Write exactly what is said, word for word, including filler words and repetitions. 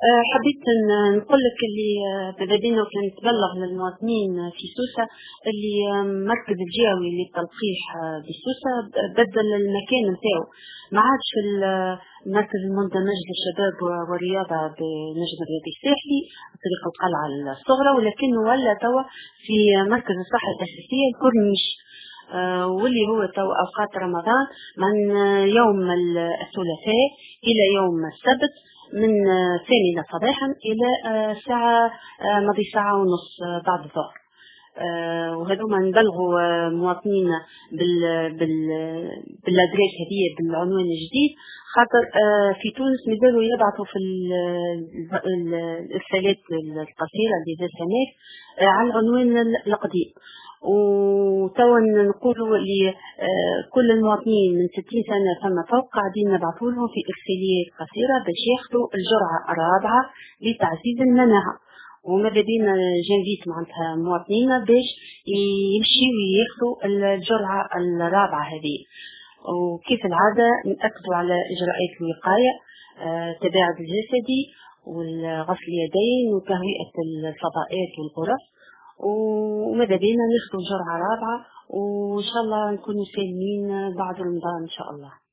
آه، حبيت ن- نقول لك اللي آه، ماذا بينا كان نتبلغ للمواطنين في سوسة اللي آه، مركز الجهوي للتلقيح آه، بسوسة ب- بدل المكان نتاعو. ما عادش في ال- المركز المندمج للشباب و- والرياضة بنجم الرياضي الساحلي طريق القلعة الصغرى، ولكنه ولا توا في مركز الصحة الأساسية الكورنيش. آه، واللي هو تو أوقات رمضان من آه، يوم الثلاثاء إلى يوم السبت من آه، ثامنة صباحا إلى آه، ساعة آه، مضي ساعة ونص آه، بعد الظهر. آه، وهذوما نبلغوا آه، مواطنين بال بال بالادريس هذه بالعنوان الجديد، خاطر آه، في تونس مازالوا يبعثوا في ال- ال- الارسالات القصيره اللي جات هناك آه، على العنوان القديم. وتوا نقولوا لكل المواطنين من ستين سنه فما فوق قاعدين نبعثوا لهم في ارساليات قصيره باش ياخذوا الجرعه الرابعه لتعزيز المناعه. وماذا بينا جنبيت معناتها مواطنين باش يمشيوا ياخذوا الجرعة الرابعة هذه. وكيف العادة نأكدوا على إجراءات الوقاية، آه، التباعد الجسدي والغسل اليدين وتهوية الفضاءات والغرف. وماذا بينا ناخذوا جرعة رابعة، وإن شاء الله نكونوا سالمين بعد رمضان إن شاء الله.